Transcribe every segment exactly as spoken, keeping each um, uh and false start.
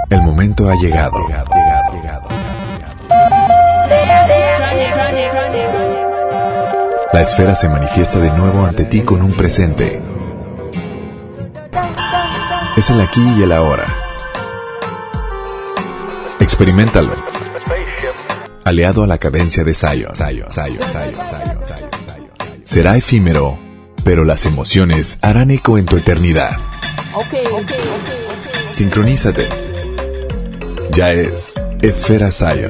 El momento ha llegado. La esfera se manifiesta de nuevo ante ti con un presente. Es el aquí y el ahora. Experiméntalo. Aliado a la cadencia de Zion. Será efímero, pero las emociones harán eco en tu eternidad. Sincronízate. Ya es Esfera Zion.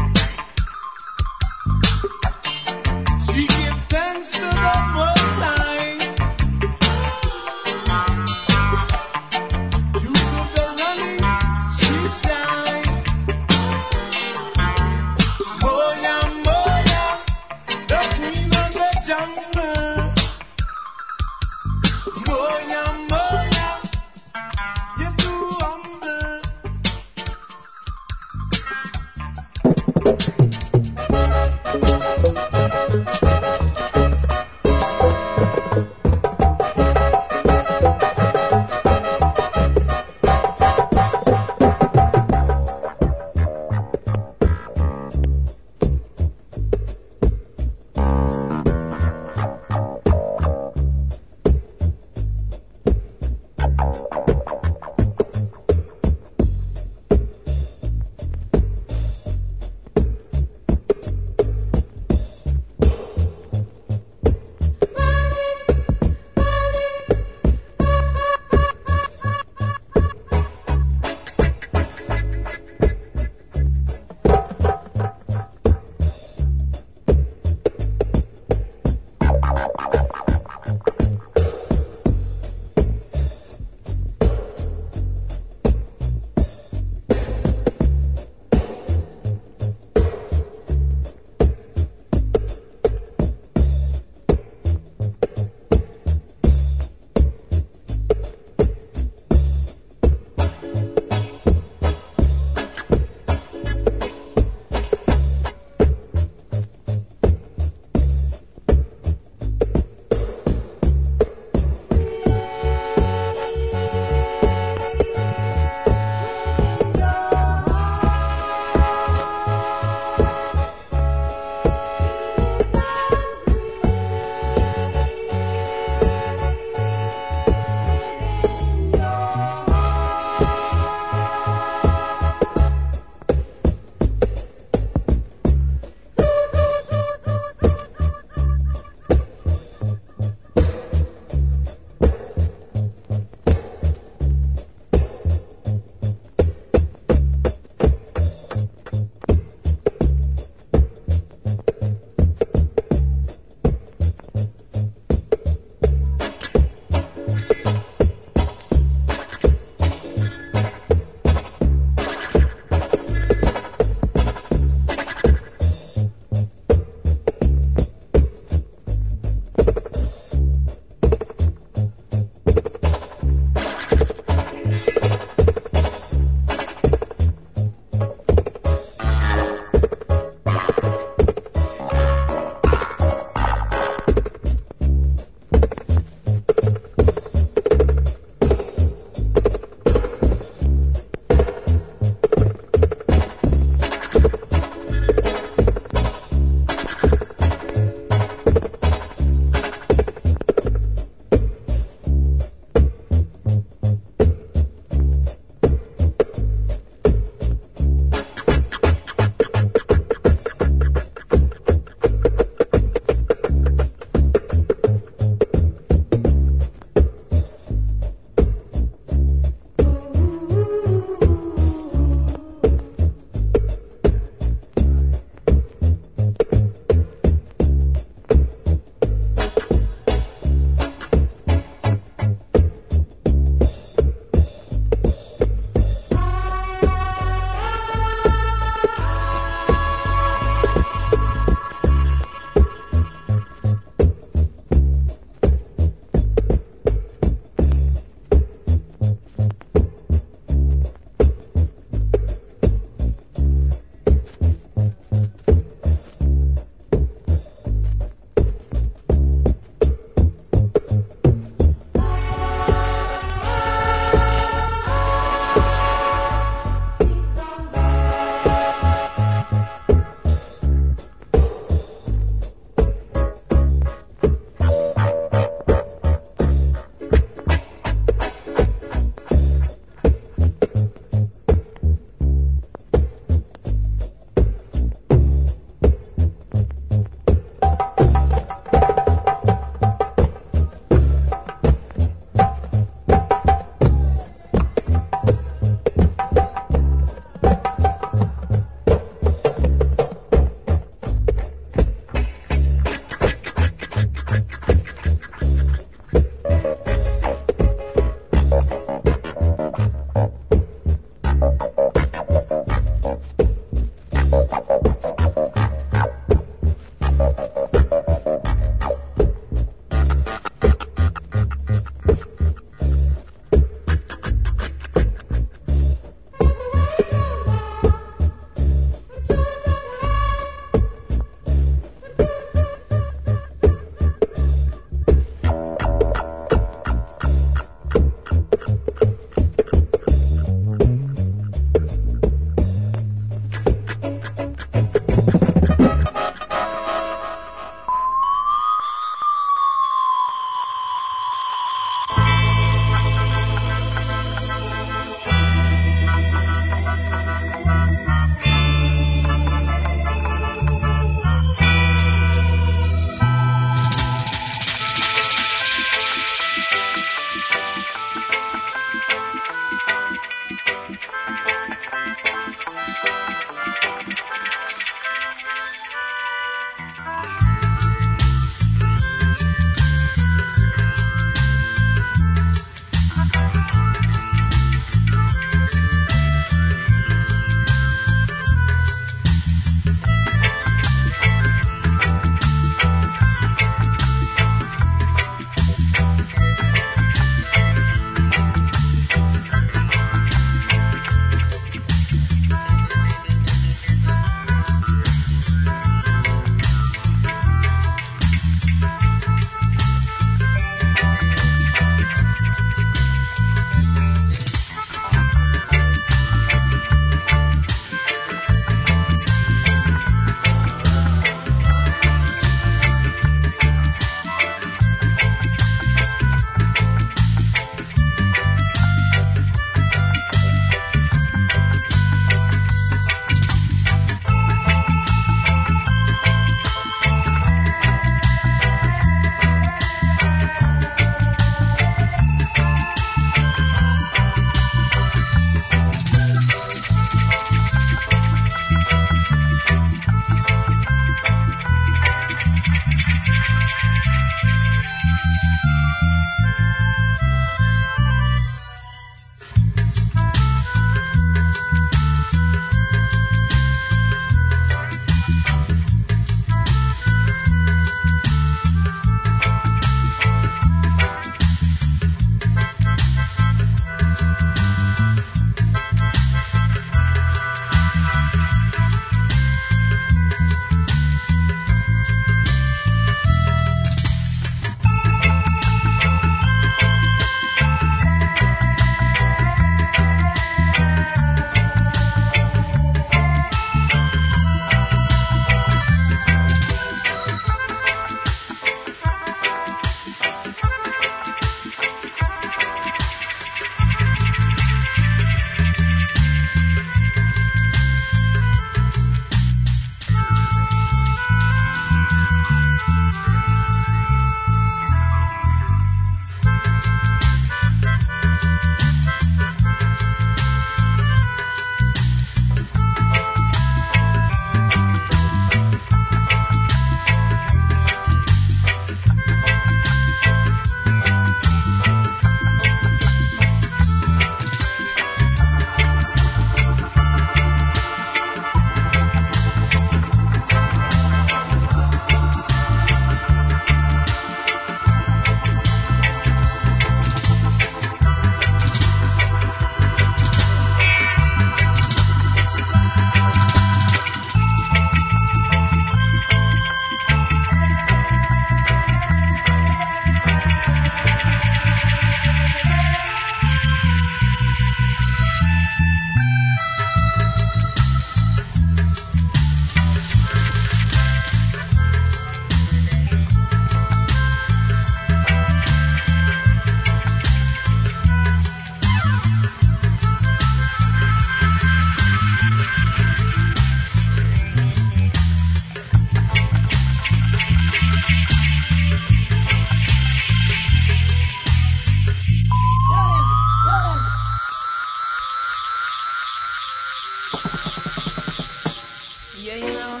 Yeah, you know.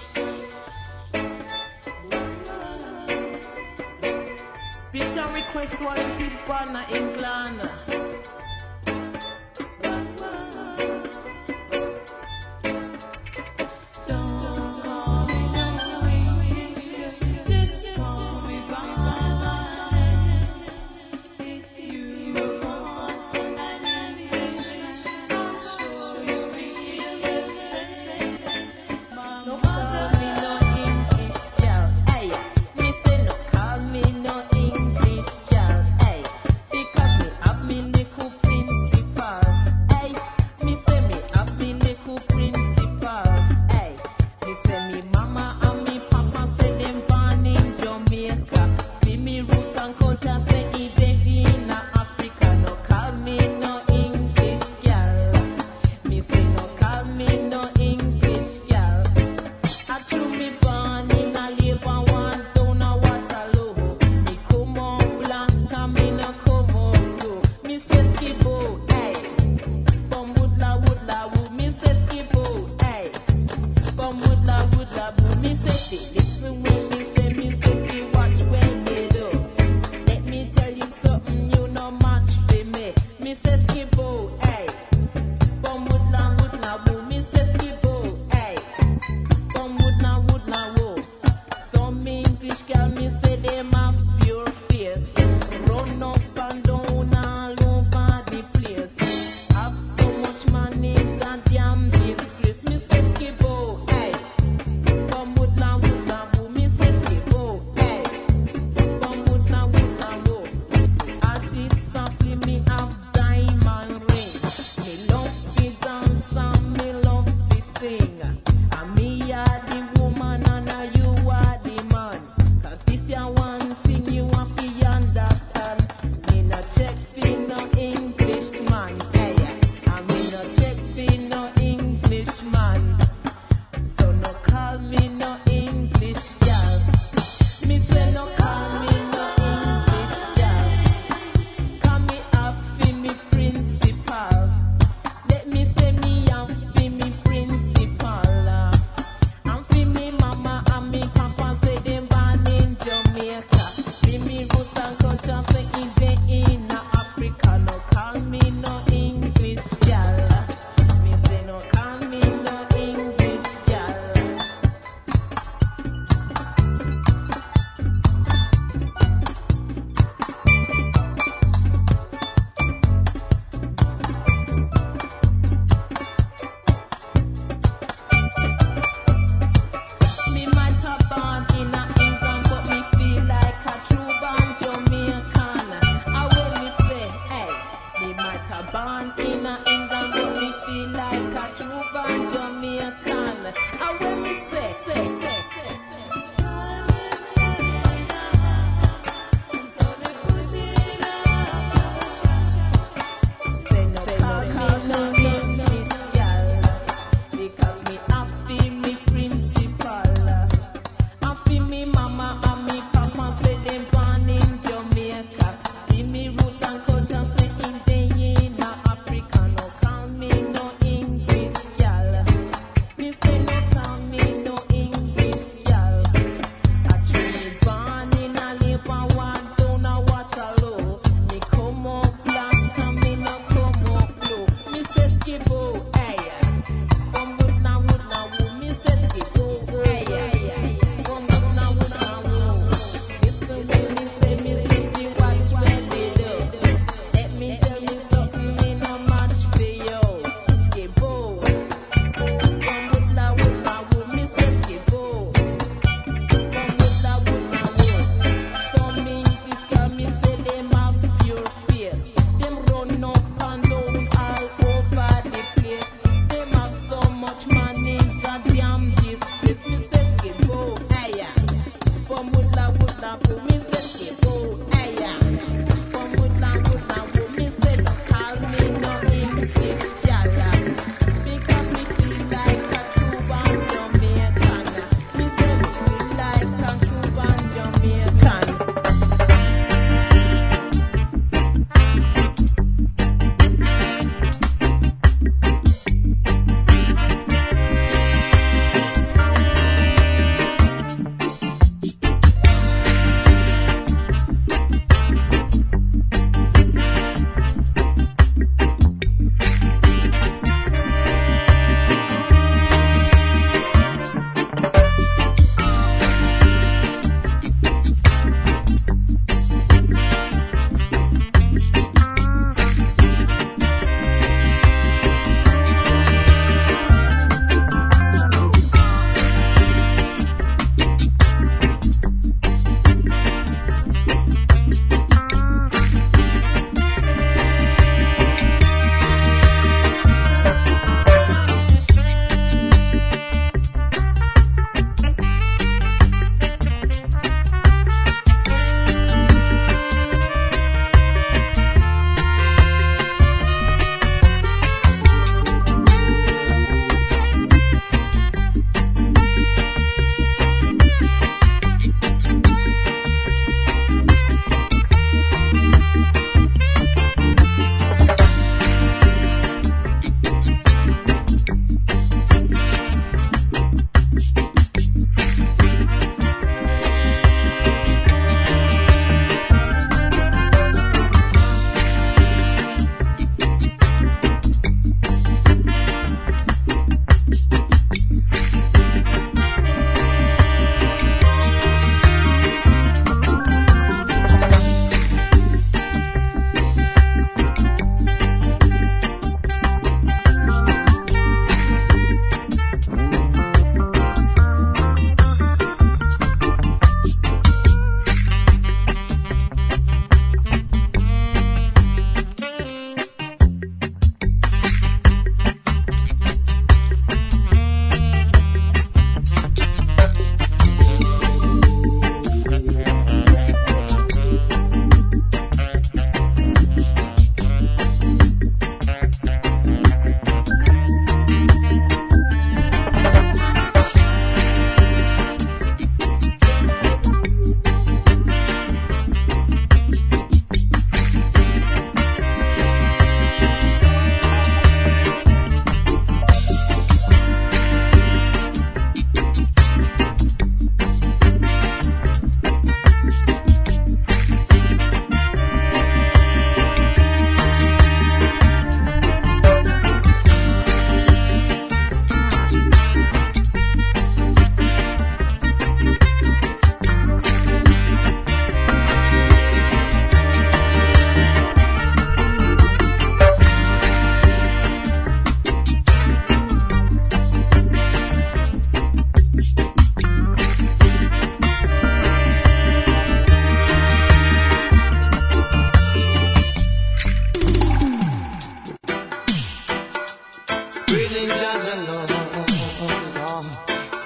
Special request to all the people in England.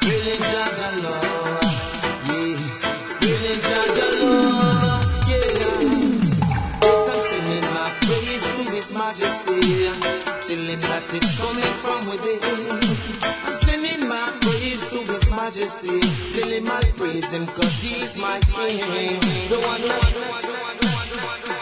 Spreading Jaja love, yes, spreading Jaja love, yeah. Yes, I'm singing my praise to His Majesty, telling Him that it's coming from within. I'm singing my praise to His Majesty, telling Him I praise Him 'cause He's my King, the one, the one, the one, the one, the one, the one, the one.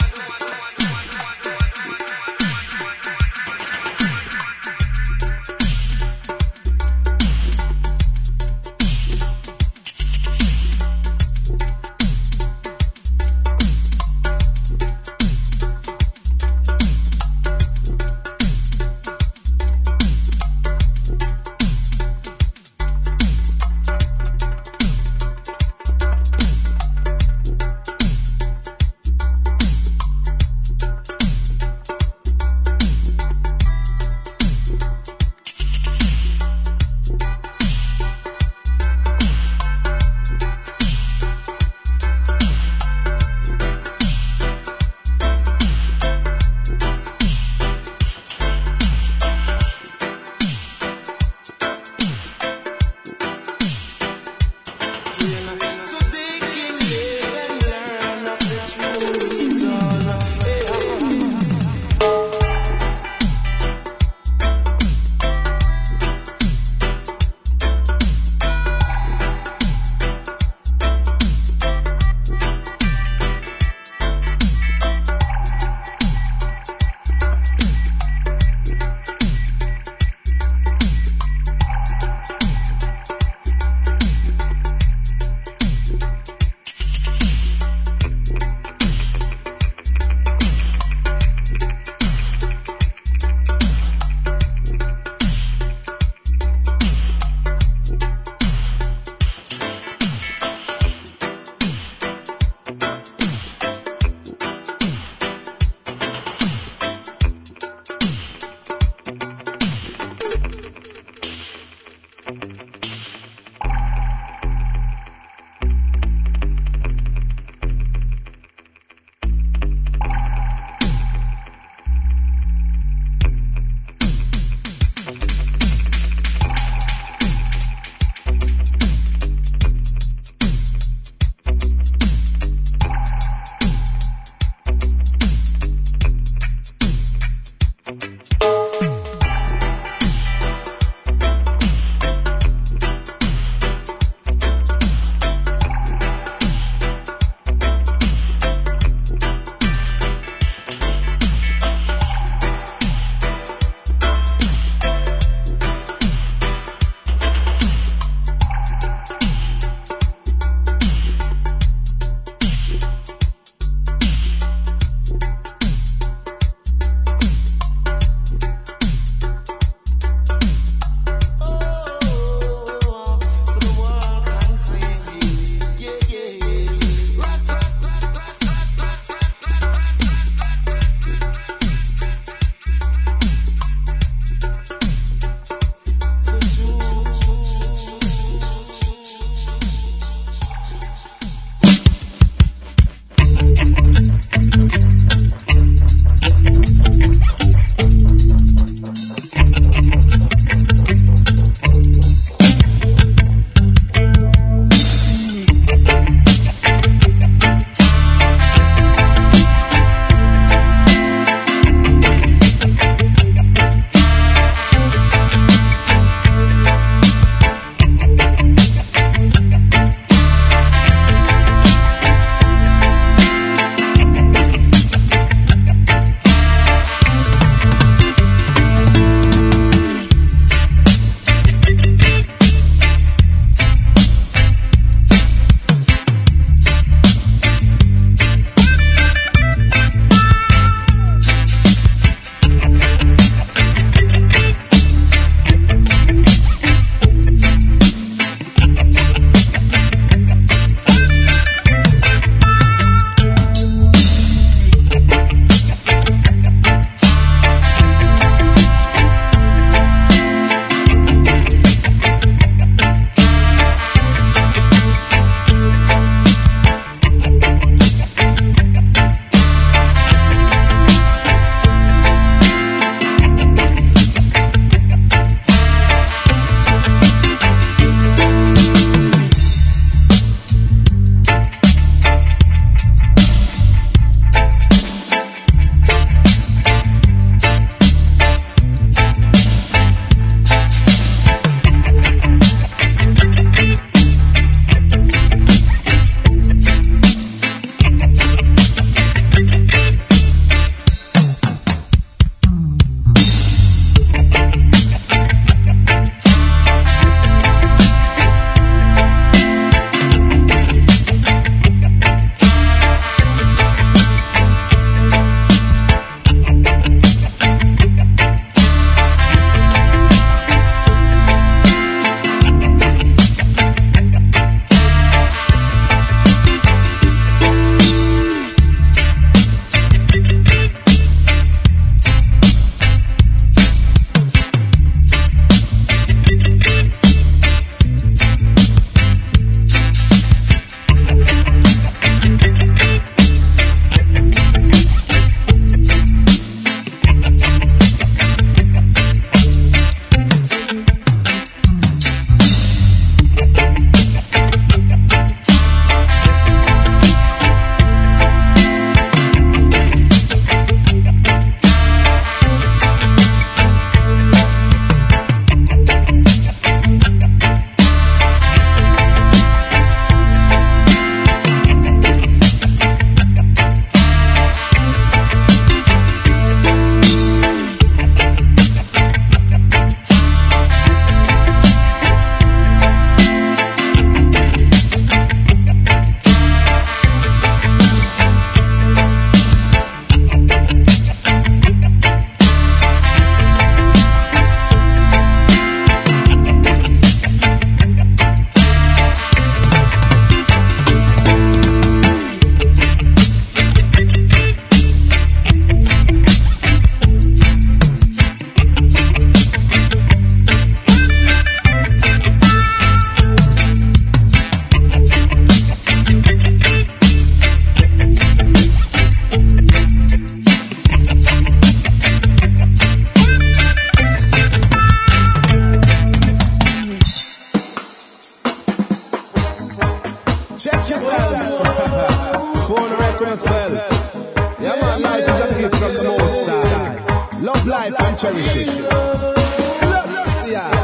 yourself. Phone record yourself. Yeah, man, life is a gift from the Most High. Love life and cherish it. Sluts, yeah.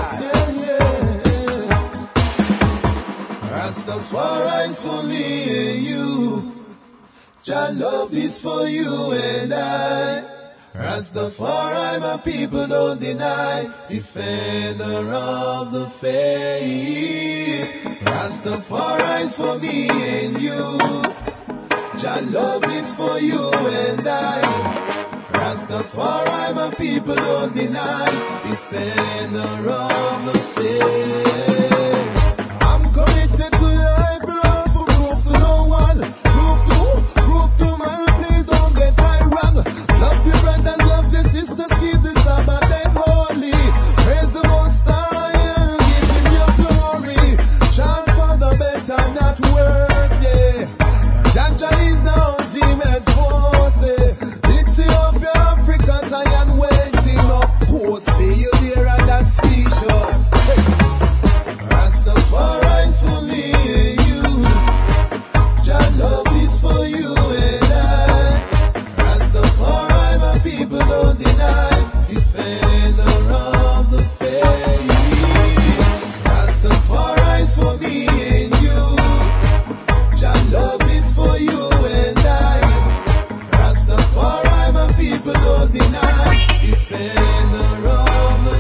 Rastafari is for me and you. Jah love is for you and I. Rastafari, my people don't deny. Defender of the faith. Rastafari is for me and you. Jah love is for you and I. Rastafari, my people don't deny. Defender of the faith. I'm committed to life, love, for proof to no one. Proof to, proof to man, please don't get my wrong. Love your brothers, love your sisters, keep the Sabbath day holy. Praise the Most High and give him your glory. Chant for the better, not worse, yeah. Jaja is now ultimate force, yeah. Ethiopia, Africa, Zion waiting, of course. See you there at that seashore. Hey. Rastafari is for me and you. Jah love is for you and I. Rastafari, my people don't deny. Defender of the faith. Rastafari is for me and you. Jah love is for you and I. Rastafari, my people don't deny. Defender of the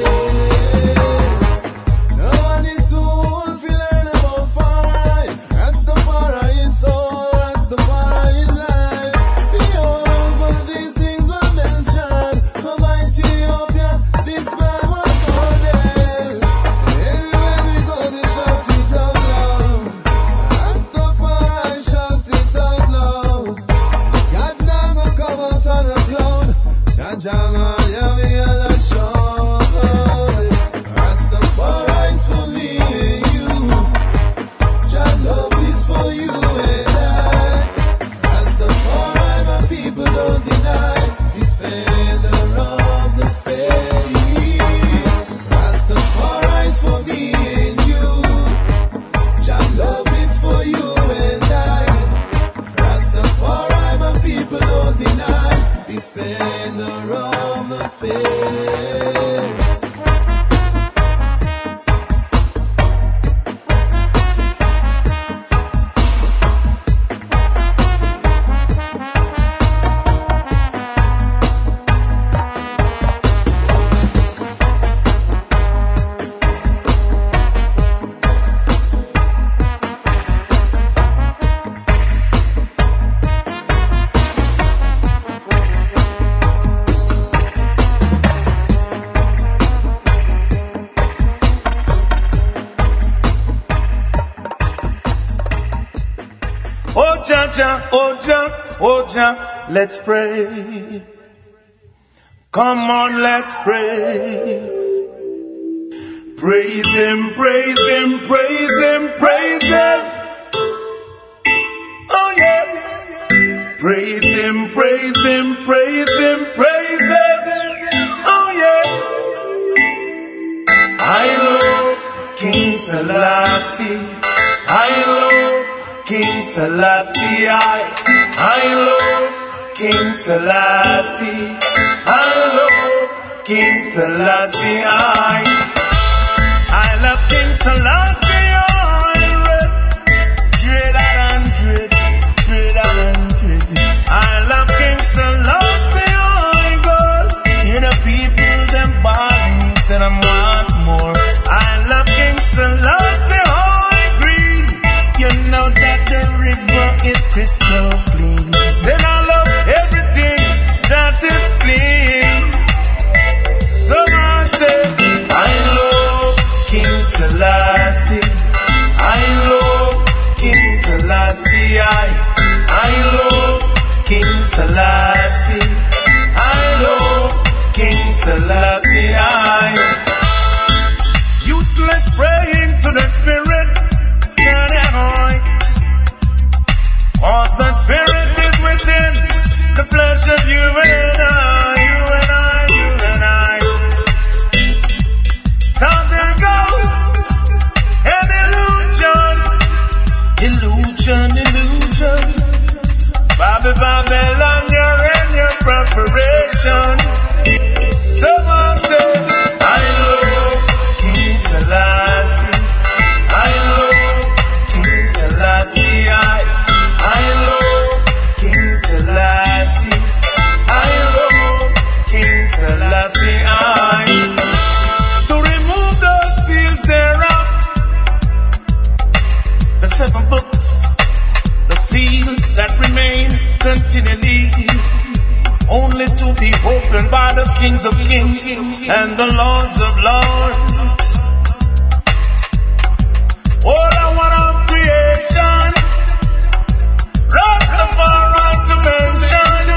faith. No one is too old to learn about fire. Rastafari is soul, Rastafari is life. Behold, but these things were mentioned. From Ethiopia, this man was for them. Anywhere we go, we shout it out loud. Rastafari, shout it out loud. God now gonna come out on a cloud. Jaja man, yeah, we are the show. Rastafari is for me and you. Jah love is for you and I. Rastafari, my people don't deny. Defender of the faith. Rastafari is for me and you. Jah love is for you and I. Rastafari, my people don't deny. Defender of the faith. Oh Jah Jah, oh Jah, oh Jah, let's pray. Come on, let's pray. Praise him, praise him, praise him, praise him. Oh yeah. Praise him, praise him, praise him, praise him. Oh yeah. I love King Selassie. I love King Selassie, I, I love King Selassie, I love King Selassie, I, I love King Selassie, I, dread and dread, dread and dread, I love King Selassie, I, God, hear the people, them balling, said I want more, I love King Selassie, I, green, you know that the river is crystal clean. Then I love everything that is clean. So I say, I love King Selassie. kings and the lords of lords. All I want of creation, Rastafari to mention.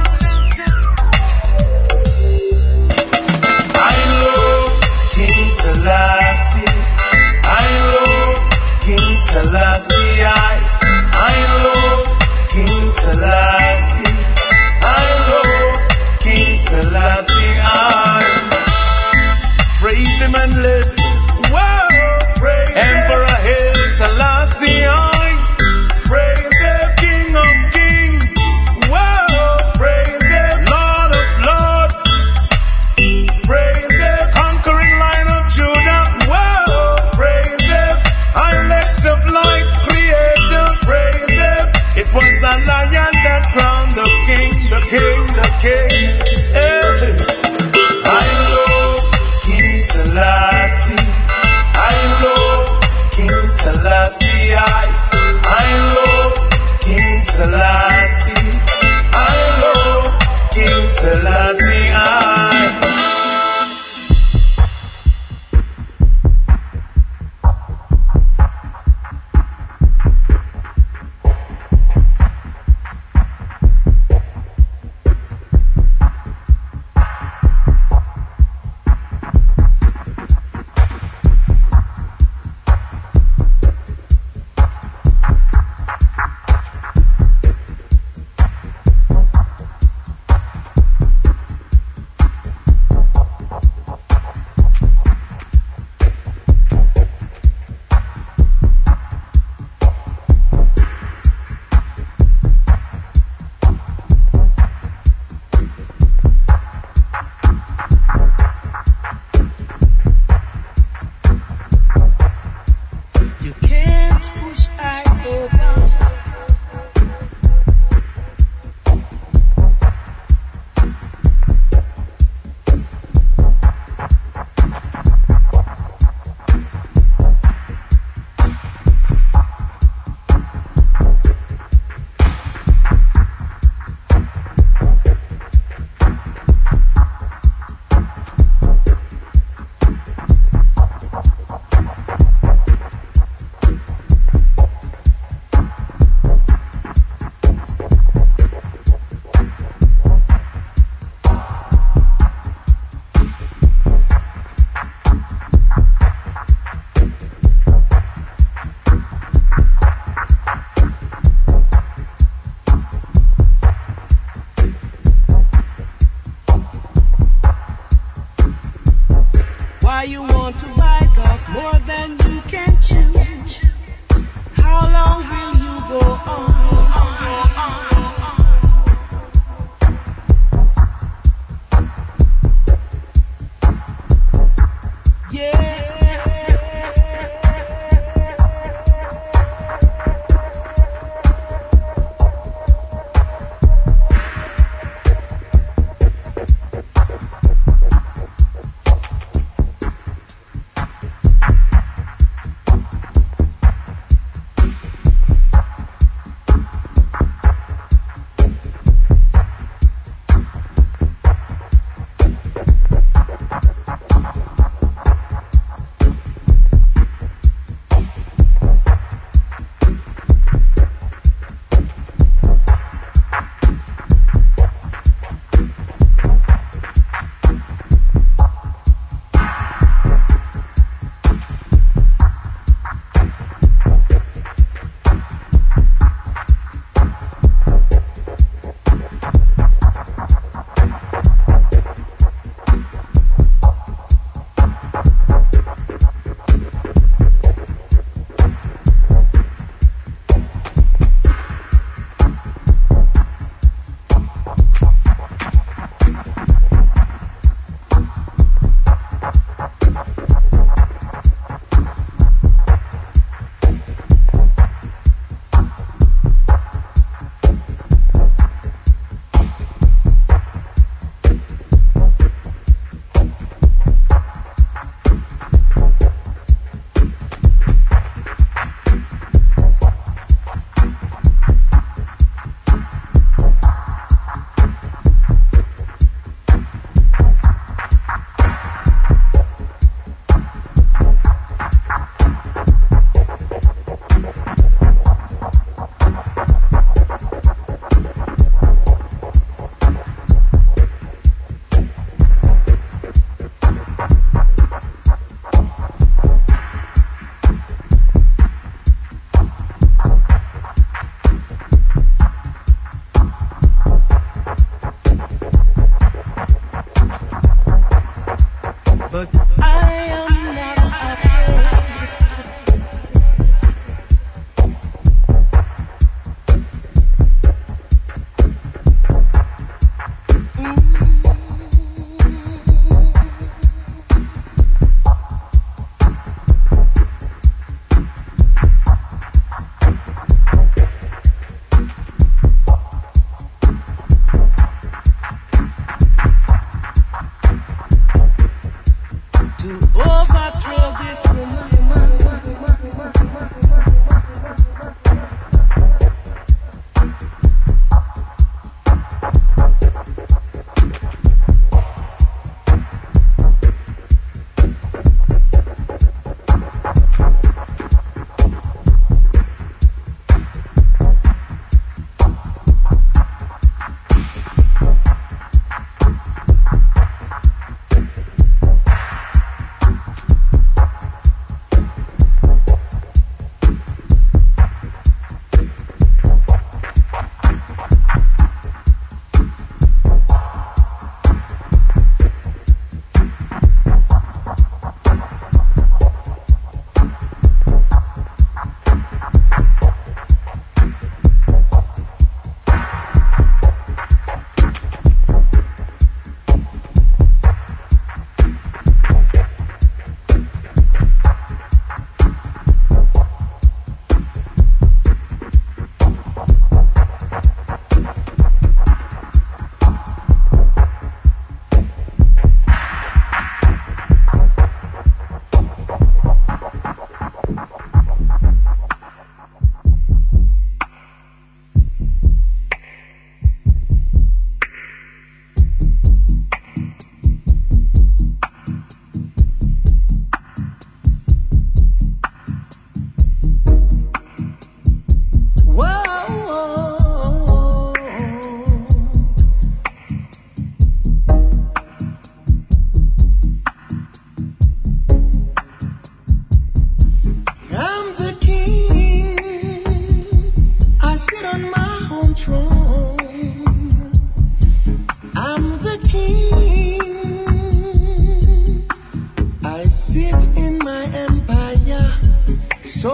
I love King Selassie. I love King Selassie. I, I love King Selassie. I love King Selassie. I praise him and live. Whoa, praise Emperor Haile Selassie. I praise the King of Kings. Whoa, praise the Lord of Lords. Praise the conquering Lion of Judah. Whoa, praise the elect of light.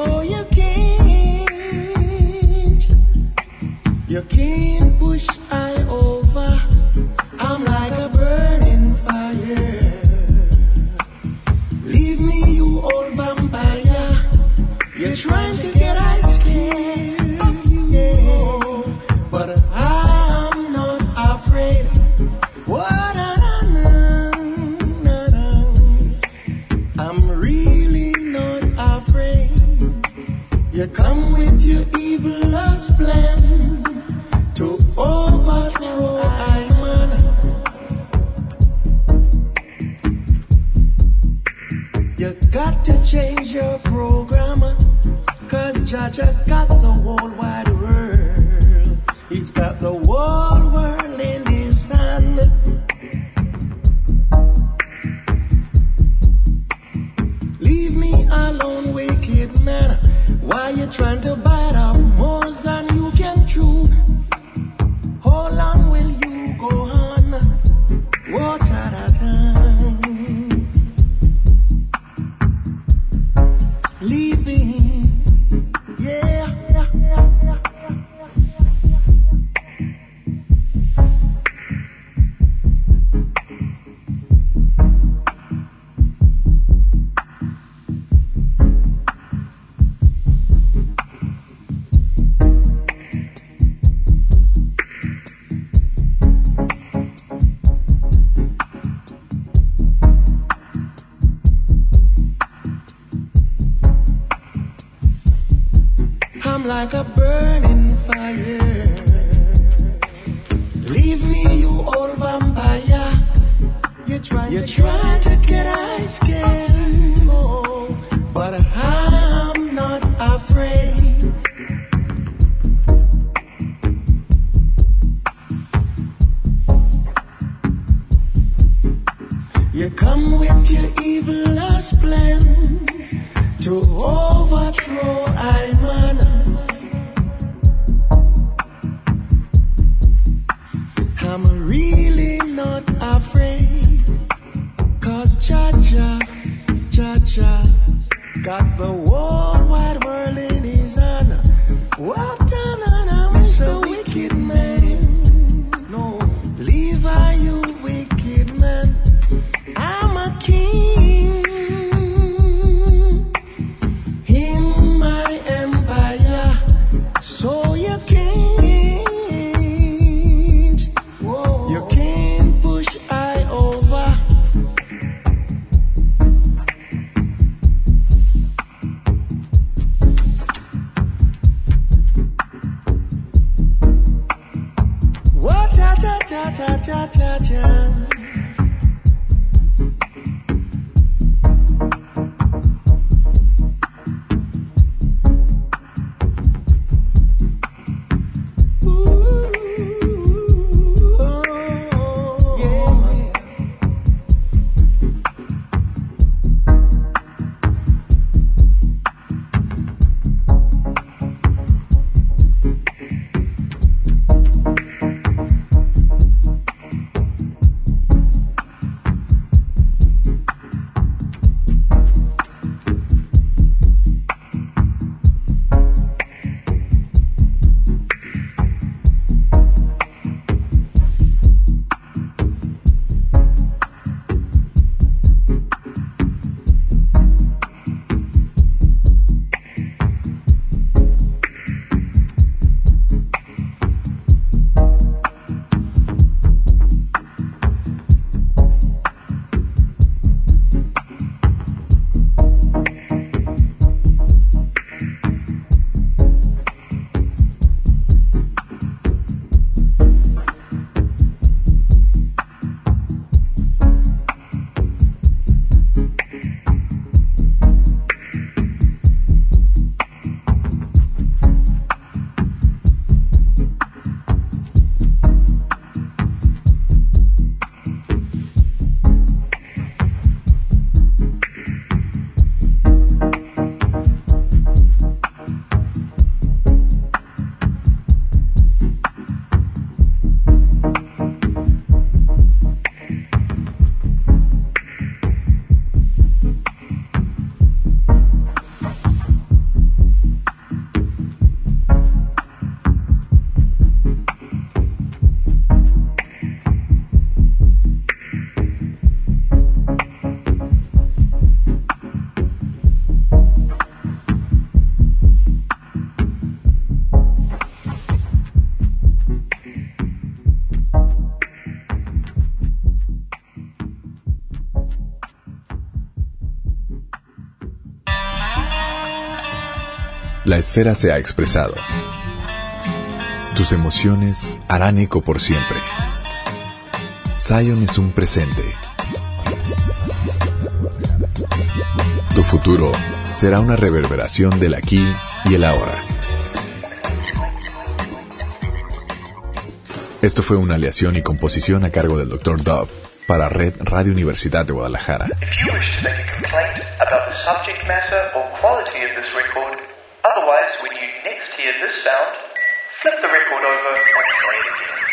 So you can't, you can't push I over. I'm like a burning fire. Leave me, you old vampire. You're trying to get ice scared of you, yeah. But I'm not afraid. What I'm really not afraid. You come with your evilest plan to overthrow Iman. You got to change your program, cause Jaja got the whole wide world. He's got the whole world in his hand. Leave me alone, wicked man. Why you trying to bite off more than you can chew? How long will you go on? What at a time? Leave me, yeah. I'm like a burning fire. Leave me, you old vampire. You're trying, You're to, trying to get ice scared, oh, but I'm not afraid. You come with your evilest plan to overthrow Iman. I'm really not afraid, cause Jaja, Jaja got the whole wide world in his hand. Well done, I'm Mister Wicked Man. No, leave I, you wicked man. I'm a king in my empire, so you can't, whoa, you can't push I over. La esfera se ha expresado. Tus emociones harán eco por siempre. Zion es un presente. Tu futuro será una reverberación del aquí y el ahora. Esto fue una aleación y composición a cargo del doctor Dove para Red Radio Universidad de Guadalajara. If you wish to make a complaint about the subject matter or quality of this record, otherwise when you next hear this sound, flip the record over and play it again.